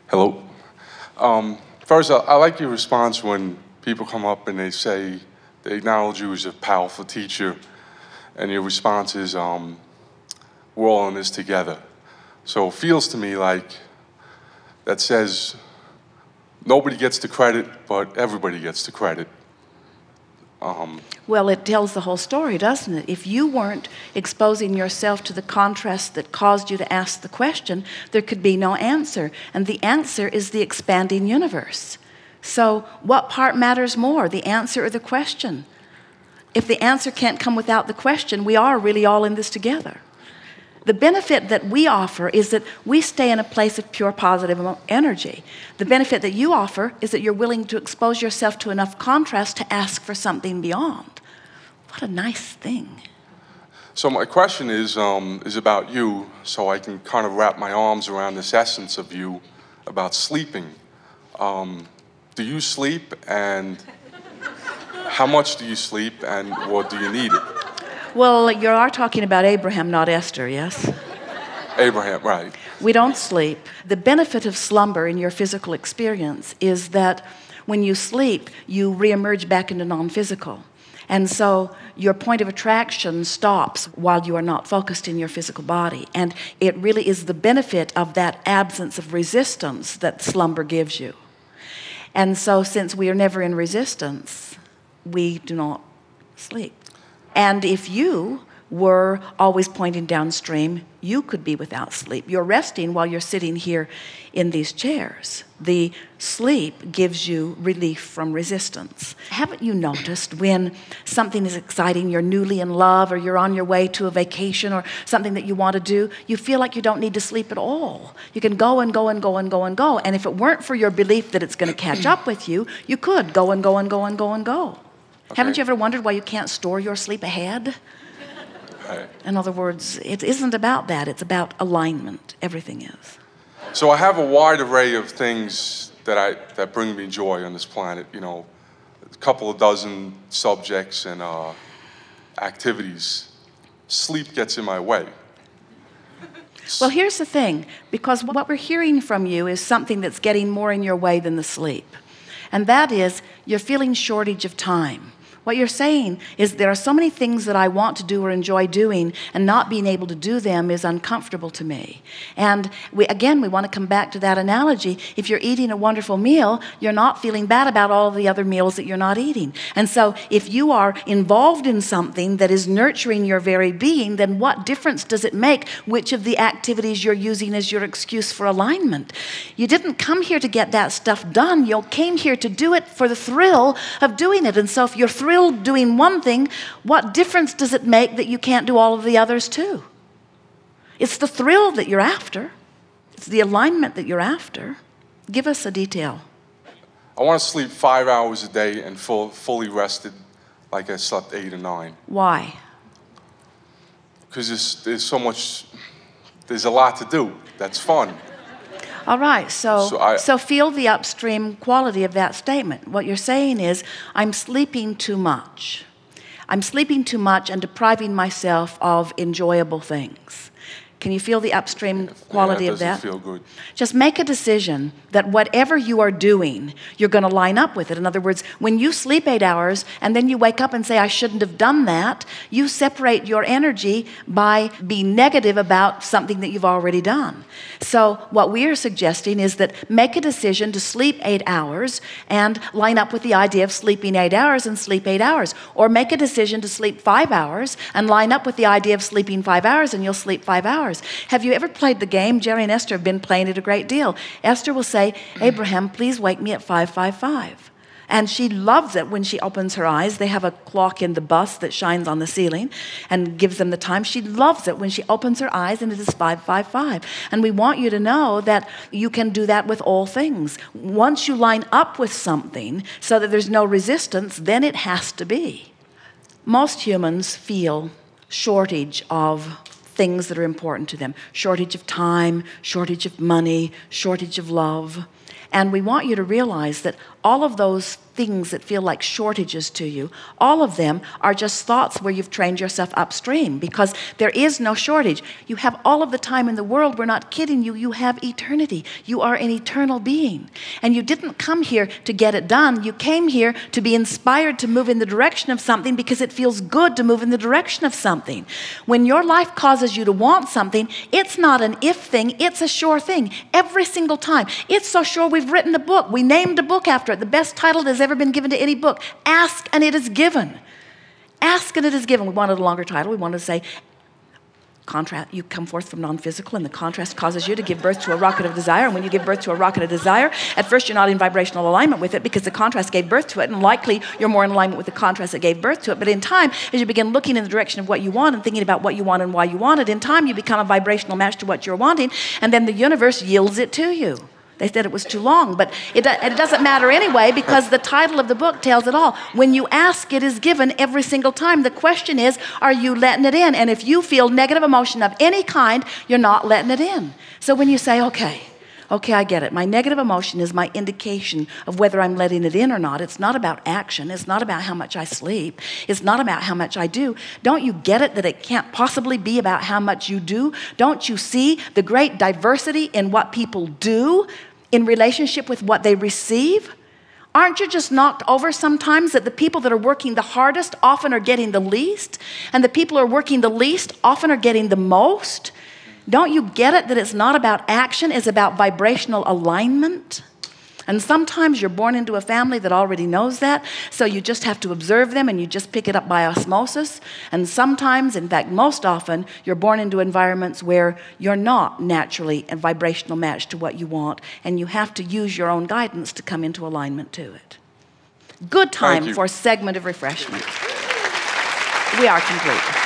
Hello. First, I like your response when people come up and they say they acknowledge you as a powerful teacher, and your response is, "We're all in this together." So it feels to me like that says nobody gets the credit, but everybody gets the credit. Well, it tells the whole story, doesn't it? If you weren't exposing yourself to the contrast that caused you to ask the question, there could be no answer. And the answer is the expanding universe. So what part matters more, the answer or the question? If the answer can't come without the question, we are really all in this together. The benefit that we offer is that we stay in a place of pure positive energy. The benefit that you offer is that you're willing to expose yourself to enough contrast to ask for something beyond. What a nice thing. So my question is about you, so I can kind of wrap my arms around this essence of you about sleeping. Do you sleep, and how much do you sleep, and what do you need it? Well, you are talking about Abraham, not Esther, yes? Abraham, right. We don't sleep. The benefit of slumber in your physical experience is that when you sleep, you reemerge back into non-physical. And so your point of attraction stops while you are not focused in your physical body. And it really is the benefit of that absence of resistance that slumber gives you. And so since we are never in resistance, we do not sleep. And if you were always pointing downstream, you could be without sleep. You're resting while you're sitting here in these chairs. The sleep gives you relief from resistance. Haven't you noticed when something is exciting, you're newly in love, or you're on your way to a vacation, or something that you want to do, you feel like you don't need to sleep at all. You can go and go and go and go and go. And if it weren't for your belief that it's going to catch up with you, you could go and go and go and go and go. Okay. Haven't you ever wondered why you can't store your sleep ahead? Right. In other words, it isn't about that. It's about alignment. Everything is. So I have a wide array of things that bring me joy on this planet. You know, a couple of dozen subjects and activities. Sleep gets in my way. Well, here's the thing. Because what we're hearing from you is something that's getting more in your way than the sleep. And that is, you're feeling shortage of time. What you're saying is there are so many things that I want to do or enjoy doing, and not being able to do them is uncomfortable to me. And we want to come back to that analogy. If you're eating a wonderful meal, you're not feeling bad about all the other meals that you're not eating. And so if you are involved in something that is nurturing your very being, then what difference does it make which of the activities you're using as your excuse for alignment? You didn't come here to get that stuff done. You came here to do it for the thrill of doing it. And so if you're thrilled doing one thing, what difference does it make that you can't do all of the others too? It's the thrill that you're after. It's the alignment that you're after. Give us a detail. I want to sleep 5 hours a day and fully rested like I slept 8 or 9. Why? Because there's a lot to do. That's fun. All right, so feel the upstream quality of that statement. What you're saying is, I'm sleeping too much. I'm sleeping too much and depriving myself of enjoyable things. Can you feel the upstream quality of that? Yeah, it doesn't feel good. Just make a decision that whatever you are doing, you're going to line up with it. In other words, when you sleep 8 hours and then you wake up and say, I shouldn't have done that, you separate your energy by being negative about something that you've already done. So what we are suggesting is that make a decision to sleep 8 hours and line up with the idea of sleeping 8 hours and sleep 8 hours. Or make a decision to sleep 5 hours and line up with the idea of sleeping 5 hours, and you'll sleep 5 hours. Have you ever played the game? Jerry and Esther have been playing it a great deal. Esther will say, Abraham, please wake me at 5:55. And she loves it when she opens her eyes. They have a clock in the bus that shines on the ceiling and gives them the time. She loves it when she opens her eyes and it is 5:55. And we want you to know that you can do that with all things. Once you line up with something so that there's no resistance, then it has to be. Most humans feel shortage of things that are important to them. Shortage of time, shortage of money, shortage of love. And we want you to realize that all of those things that feel like shortages to you, all of them are just thoughts where you've trained yourself upstream, because there is no shortage. You have all of the time in the world. We're not kidding you. You have eternity. You are an eternal being. And you didn't come here to get it done. You came here to be inspired to move in the direction of something because it feels good to move in the direction of something. When your life causes you to want something, it's not an if thing, it's a sure thing. Every single time. It's so sure we've written a book. We named a book after it. The best title that's ever been given to any book. Ask and it is given. Ask and it is given. We wanted a longer title. We wanted to say, contrast, you come forth from non-physical, and the contrast causes you to give birth to a rocket of desire. And when you give birth to a rocket of desire, at first you're not in vibrational alignment with it because the contrast gave birth to it, and likely you're more in alignment with the contrast that gave birth to it. But in time, as you begin looking in the direction of what you want and thinking about what you want and why you want it, in time you become a vibrational match to what you're wanting, and then the universe yields it to you. They said it was too long, but it doesn't matter anyway, because the title of the book tells it all. When you ask, it is given every single time. The question is, are you letting it in? And if you feel negative emotion of any kind, you're not letting it in. So when you say, okay, I get it. My negative emotion is my indication of whether I'm letting it in or not. It's not about action. It's not about how much I sleep. It's not about how much I do. Don't you get it that it can't possibly be about how much you do? Don't you see the great diversity in what people do in relationship with what they receive? Aren't you just knocked over sometimes that the people that are working the hardest often are getting the least, and the people who are working the least often are getting the most? Don't you get it that it's not about action, it's about vibrational alignment? And sometimes you're born into a family that already knows that, so you just have to observe them and you just pick it up by osmosis. And sometimes, in fact, most often, you're born into environments where you're not naturally a vibrational match to what you want, and you have to use your own guidance to come into alignment to it. Good time for a segment of refreshment. We are complete.